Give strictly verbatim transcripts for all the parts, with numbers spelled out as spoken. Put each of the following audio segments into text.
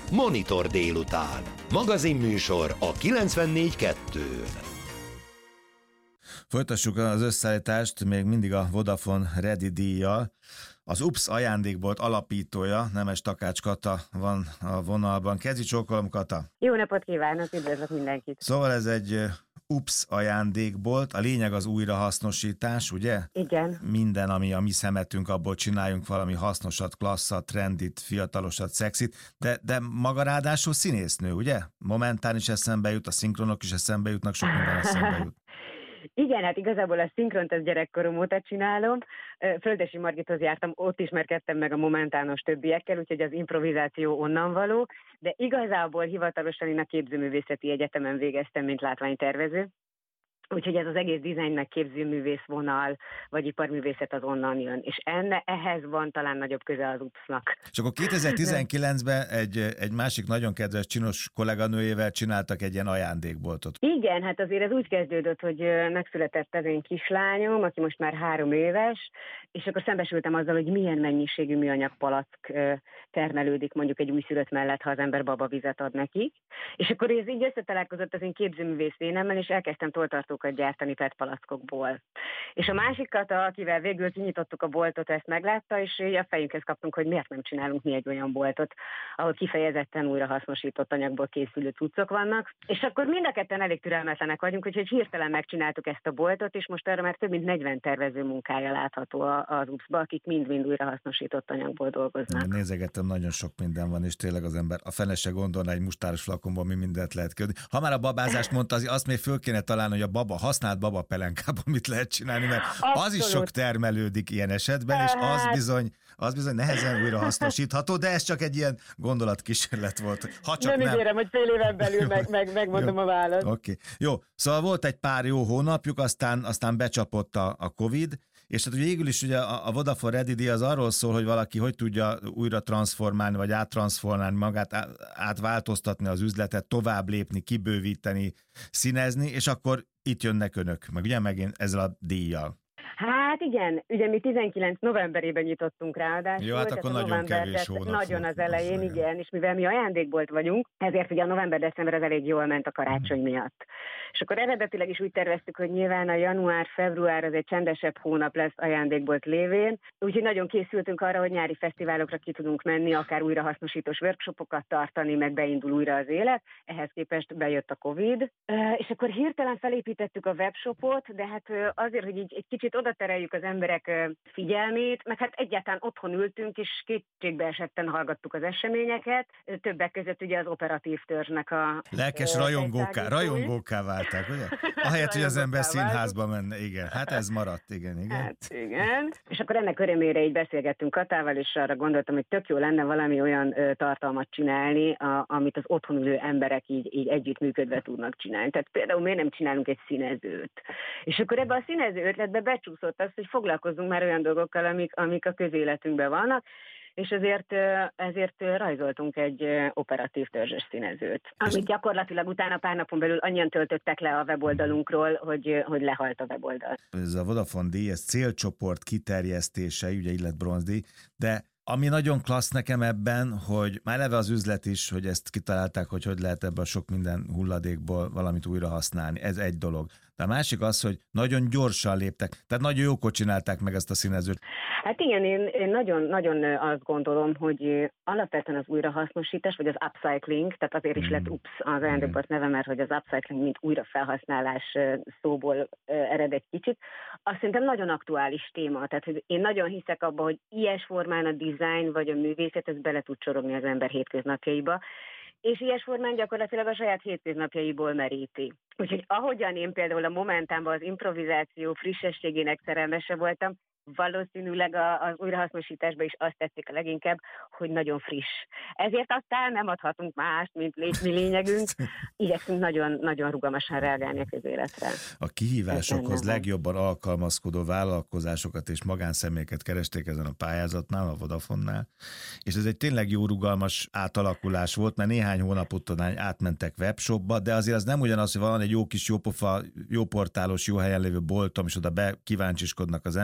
Monitor délután. Magazinműsor a kilencvennégy kettőn. Folytassuk az összeállítást még mindig a Vodafone Ready díjjal. Az UPS ajándékbolt alapítója, Nemes Takács Kata van a vonalban. Kezi csókolom, Kata! Jó napot kívánok, üdvözlök mindenkit! Szóval ez egy UPS ajándékbolt, a lényeg az újrahasznosítás, ugye? Igen. Minden, ami a mi szemetünk, abból csináljunk valami hasznosat, klasszat, trendit, fiatalosat, szexit, de, de maga ráadásul színésznő, ugye? Momentán is eszembe jut, a szinkronok is eszembe jutnak, sok minden eszembe jut. Igen, hát igazából a szinkront az gyerekkorom óta csinálom. Földesi Margithoz jártam, ott ismerkedtem meg a momentános többiekkel, úgyhogy az improvizáció onnan való, de igazából hivatalosan én a Képzőművészeti Egyetemen végeztem, mint látványtervező. Úgyhogy ez az egész dizájn meg képzőművész vonal, vagy iparművészet az onnan jön. És enne, ehhez van talán nagyobb köze az UPS-nak. És akkor kétezer-tizenkilencben egy, egy másik nagyon kedves csinos kolléganőjével csináltak egy ilyen ajándékboltot. Igen, hát azért ez úgy kezdődött, hogy megszületett az én kislányom, aki most már három éves, és akkor szembesültem azzal, hogy milyen mennyiségű műanyag palack termelődik mondjuk egy újszülött mellett, ha az ember babavizet ad nekik. És akkor ez így összetalálkozott az én képzőművész vénemmel, és elkezdtem toltartó gyártani pé e té palackokból. És a másikat, akivel végül kinyitottuk a boltot, ezt meglátta, és a fejünkhez kaptunk, hogy miért nem csinálunk mi egy olyan boltot, ahol kifejezetten újrahasznosított anyagból készülő cuccok vannak. És akkor mind a ketten elég türelmetlenek vagyunk, úgyhogy hirtelen megcsináltuk ezt a boltot, és most arra már több mint negyven tervező munkája látható az UPS-ba, akik mind-mind újrahasznosított anyagból dolgoznak. Nézegettem, nagyon sok minden van, és tényleg az ember a fele se gondolná, egy mustáros flakonból mi mindent lehet ködni. Ha már a babázást mondta, azt még föl kéne találni, hogy a baba, használt baba pelenkában mit lehet csinálni, mert Abszolút. Az is sok termelődik ilyen esetben, és az bizony, az bizony nehezen újra hasznosítható, de ez csak egy ilyen gondolatkísérlet volt. Ha csak nem, nem ígérem, hogy fél éven belül meg, meg, megmondom jó. a választ. Oké. Okay. Jó, szóval volt egy pár jó hónapjuk, aztán, aztán becsapott a, a Covid, és hát végül is ugye a, a Vodafone Ready díj az arról szól, hogy valaki hogy tudja újra transformálni, vagy áttranszformálni magát, átváltoztatni az üzletet, tovább lépni, kibővíteni, színezni, és akkor itt jönnek önök, meg ugye megint ezzel a díjjal. Hát igen, ugye mi tizenkilenc novemberében nyitottunk ráadásul. Jó, hát akkor nagyon kevés hónap. Nagyon az elején, az igen, és mivel mi ajándékbolt vagyunk, ezért ugye a november-december az elég jól ment a karácsony hmm. miatt. És akkor eredetileg is úgy terveztük, hogy nyilván a január-február az egy csendesebb hónap lesz ajándékbolt lévén, úgyhogy nagyon készültünk arra, hogy nyári fesztiválokra ki tudunk menni, akár újrahasznosítós workshopokat tartani, meg beindul újra az élet. Ehhez képest bejött a Covid, és akkor hirtelen felépítettük a webshopot, de hát azért, hogy így egy kicsit oda tereljük az emberek figyelmét, meg hát egyáltalán otthon ültünk, és kétségbe esetten hallgattuk az eseményeket, többek között ugye az operatív törzsnek a... Lelkes rajongóká, rajongóká válták, ugye? Ahelyett, hogy az ember színházba menne, igen. Hát ez maradt, igen, igen. Hát igen. És akkor ennek örömére így beszélgettünk Katával, és arra gondoltam, hogy tök jó lenne valami olyan ö, tartalmat csinálni, a, amit az otthon ülő emberek így, így együttműködve tudnak csinálni. Tehát például miért nem csinálunk egy színezőt? És akkor ebbe a színező ötletbe becsúszott az, hogy foglalkozzunk már olyan dolgokkal, amik, amik a közéletünkben vannak, és ezért, ezért rajzoltunk egy operatív törzsös színezőt, amit gyakorlatilag utána pár napon belül annyian töltöttek le a weboldalunkról, hogy, hogy lehalt a weboldal. Ez a Vodafone díj, ez célcsoport kiterjesztése, ugye így lett bronzdíj, de ami nagyon klassz nekem ebben, hogy már eleve az üzlet is, hogy ezt kitalálták, hogy hogy lehet ebben a sok minden hulladékból valamit újra használni. Ez egy dolog. De a másik az, hogy nagyon gyorsan léptek. Tehát nagyon jókor csinálták meg ezt a színezőt. Hát igen, én, én nagyon, nagyon azt gondolom, hogy alapvetően az újrahasznosítás, vagy az upcycling, tehát azért is lett UPS az ajándékbolt neve, mert hogy az upcycling mint újrafelhasználás szóból ered egy kicsit. Azt szerintem nagyon aktuális téma. Tehát hogy én nagyon hiszek abba, hogy ilyes formán a design vagy a művészet, ez bele tud csorogni az ember hétköznapjaiba, és ilyes formán gyakorlatilag a saját hétköznapjaiból meríti. Úgyhogy ahogyan én például a Momentánban az improvizáció frissességének szerelmese voltam, valószínűleg az újrahasznosításban is azt tetszik a leginkább, hogy nagyon friss. Ezért aztán nem adhatunk mást, mint mi lényegünk. Igyekszünk nagyon, nagyon rugalmasan reagálni a közéletre. A kihívásokhoz legjobban alkalmazkodó vállalkozásokat és magánszemélyeket keresték ezen a pályázatnál, a Vodafonnál, és ez egy tényleg jó rugalmas átalakulás volt, mert néhány hónap után átmentek webshopba, de azért az nem ugyanaz, hogy van egy jó kis jópofa, jó portálos, jó helyen lévő boltom, és oda bekíváncsiskodnak az emberek.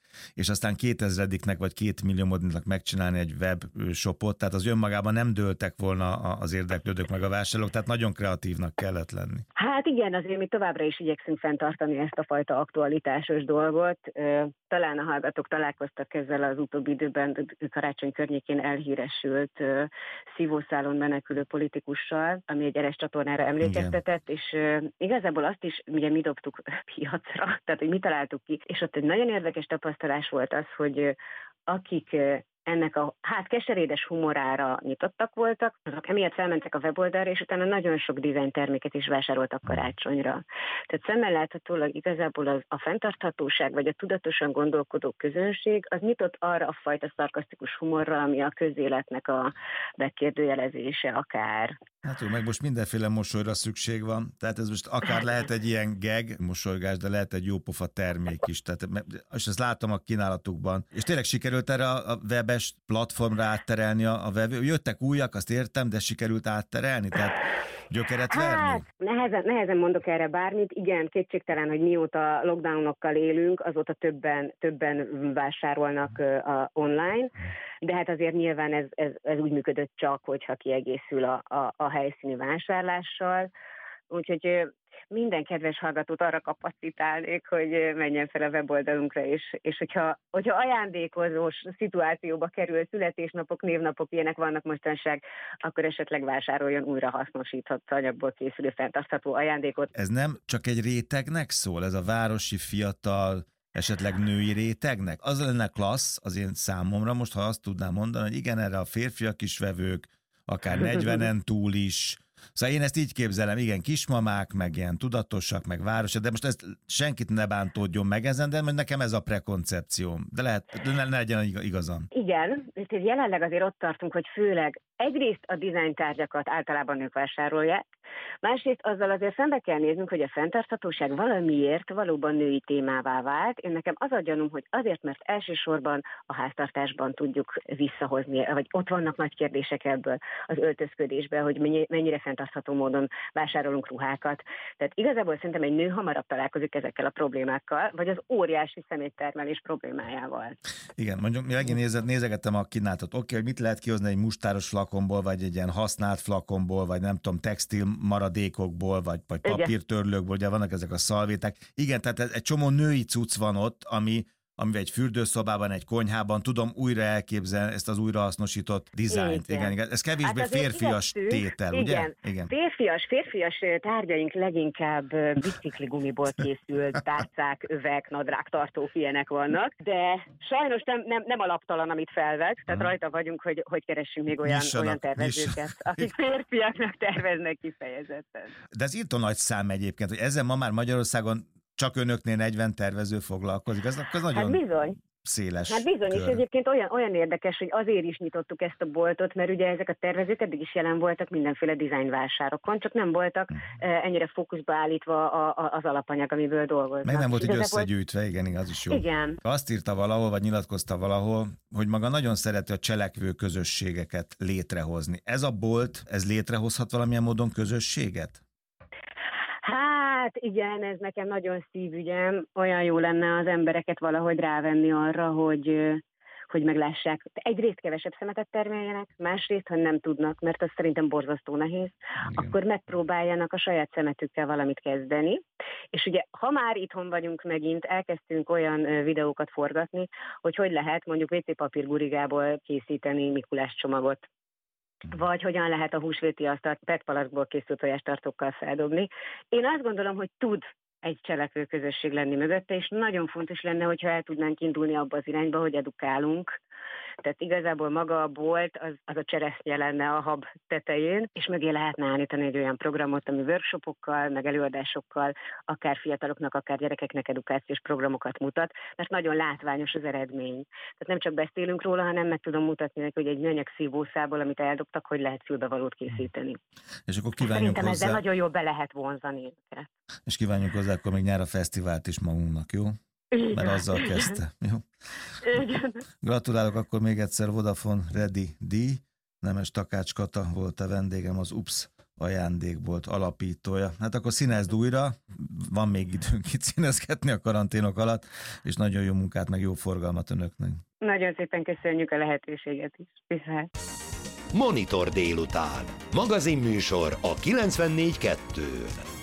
és aztán kétezrediknek vagy két milliómodnak megcsinálni egy webshopot, tehát az önmagában nem dőltek volna az érdeklődők meg a vásárlók, tehát nagyon kreatívnak kellett lenni. Hát igen, azért mi továbbra is igyekszünk fenntartani ezt a fajta aktualitásos dolgot. Talán a hallgatók találkoztak ezzel az utóbbi időben karácsony környékén elhíresült szívószálon menekülő politikussal, ami egy eres csatornára emlékeztetett, igen. És igazából azt is ugye mi dobtuk piacra, tehát hogy mi találtuk ki, és ott egy nagyon érdekes tapasztalás volt az, hogy akik ennek a hát keserédes humorára nyitottak voltak, azok emiatt felmentek a weboldalra, és utána nagyon sok design terméket is vásároltak karácsonyra. Tehát szemmel láthatólag igazából az, a fenntarthatóság, vagy a tudatosan gondolkodó közönség, az nyitott arra a fajta szarkasztikus humorra, ami a közéletnek a megkérdőjelezése akár. Hát jó, meg most mindenféle mosolyra szükség van, tehát ez most akár lehet egy ilyen gag mosolygás, de lehet egy jópofa termék is, tehát, és ezt látom a kínálatukban. És tényleg sikerült erre a webes platformra átterelni a, a web. Jöttek újak, azt értem, de sikerült átterelni, tehát gyökeret verni? Hát, nehezen, nehezen mondok erre bármit. Igen, kétségtelen, hogy mióta lockdownokkal élünk, azóta többen, többen vásárolnak uh, online, de hát azért nyilván ez, ez, ez úgy működött csak, hogyha kiegészül a, a, a helyszíni vásárlással. Úgyhogy minden kedves hallgatót arra kapacitálnék, hogy menjen fel a weboldalunkra, és, és hogyha, hogyha ajándékozós szituációba kerül, születésnapok, névnapok, ilyenek vannak mostanság, akkor esetleg vásároljon újra hasznosítható anyagból készülő fenntartható ajándékot. Ez nem csak egy rétegnek szól, ez a városi fiatal, esetleg női rétegnek? Az lenne klassz az én számomra most, ha azt tudnám mondani, hogy igen, erre a férfiak is vevők, akár negyvenen túl is. Szóval én ezt így képzelem, igen, kismamák, meg ilyen tudatosak, meg városok, de most ezt senkit ne bántódjon meg ezen, de nekem ez a prekoncepcióm. De lehet, ne, ne legyen igazam. Igen, és jelenleg azért ott tartunk, hogy főleg egyrészt a dizájn tárgyakat általában nők vásárolják, másrészt azzal azért szembe kell néznünk, hogy a fenntarthatóság valamiért valóban női témává vált. Én nekem az a gyanúm, hogy azért, mert elsősorban a háztartásban tudjuk visszahozni, vagy ott vannak nagy kérdések ebből az öltözködésben, hogy mennyire fenntartható módon vásárolunk ruhákat. Tehát igazából szerintem egy nő hamarabb találkozik ezekkel a problémákkal, vagy az óriási szeméttermelés problémájával. Igen, mondjuk megint nézegettem a kínálatot. Oké, hogy mit lehet kihozni egy mustáros flakonból, vagy egy ilyen használt flakonból, vagy nem tudom, textil maradékokból, vagy, vagy papírtörlőkból, ugye vannak ezek a szalvéták. Igen, tehát egy csomó női cucc van ott, ami amivel egy fürdőszobában, egy konyhában tudom újra elképzelni ezt az újrahasznosított dizájnt. Igen. Igen, igen. Ez kevésbé hát férfias tétel, ugye? Igen. Igen. Férfias, férfias tárgyaink leginkább bicikligumiból készült tárcák, övek, nadrágtartók, ilyenek vannak, de sajnos nem, nem, nem alaptalan, amit felvet, tehát hmm. rajta vagyunk, hogy, hogy keressünk még olyan, olyan tervezőket, akik férfiaknak terveznek kifejezetten. De ez írtó nagy szám egyébként, hogy ezzel ma már Magyarországon csak önöknél negyven tervező foglalkozik. Ez, ez nagyon hát bizony. széles Hát bizony, kör. És egyébként olyan, olyan érdekes, hogy azért is nyitottuk ezt a boltot, mert ugye ezek a tervezők eddig is jelen voltak mindenféle dizájnvásárokon, csak nem voltak uh, ennyire fókuszba állítva a, a, az alapanyag, amiből dolgoznak. Meg nem volt így összegyűjtve, igen, igen, az is jó. Igen. Azt írta valahol, vagy nyilatkozta valahol, hogy maga nagyon szereti a cselekvő közösségeket létrehozni. Ez a bolt, ez létrehozhat valamilyen módon közösséget? Hát igen, ez nekem nagyon szívügyem. Olyan jó lenne az embereket valahogy rávenni arra, hogy, hogy meglássák. Egyrészt kevesebb szemetet termeljenek, másrészt, ha nem tudnak, mert az szerintem borzasztó nehéz, igen. Akkor megpróbáljanak a saját szemetükkel valamit kezdeni. És ugye, ha már itthon vagyunk megint, elkezdtünk olyan videókat forgatni, hogy hogy lehet mondjuk vé cé papír gurigából készíteni Mikulás csomagot. Vagy hogyan lehet a húsvéti asztalt pé é té palackból készült tojástartókkal feldobni. Én azt gondolom, hogy tud egy cselekvő közösség lenni mögötte, és nagyon fontos lenne, hogyha el tudnánk indulni abba az irányba, hogy edukálunk. Tehát igazából maga a bolt, az, az a cseresznye lenne a hab tetején, és mögé lehetne állítani egy olyan programot, ami workshopokkal, meg előadásokkal, akár fiataloknak, akár gyerekeknek edukációs programokat mutat, mert nagyon látványos az eredmény. Tehát nem csak beszélünk róla, hanem meg tudom mutatni neki, hogy egy műanyag szívószából, amit eldobtak, hogy lehet fülbevalót készíteni. És akkor kívánjuk Szerintem hozzá... ezzel nagyon jól be lehet vonzani őket. És kívánjuk hozzá akkor még nyára fesztivált is magunknak, jó? Igen, mert azzal igen. kezdte. Jó? Igen. Gratulálok akkor még egyszer Vodafone Ready D. Nemes Takács Kata volt a vendégem, az u pé es ajándékbolt alapítója. Hát akkor színezd újra, van még időnk itt színezgetni a karanténok alatt, és nagyon jó munkát, meg jó forgalmat önöknek. Nagyon szépen köszönjük a lehetőséget is. Viszont. Monitor délután. Magazinműsor a kilencvennégy kettőn.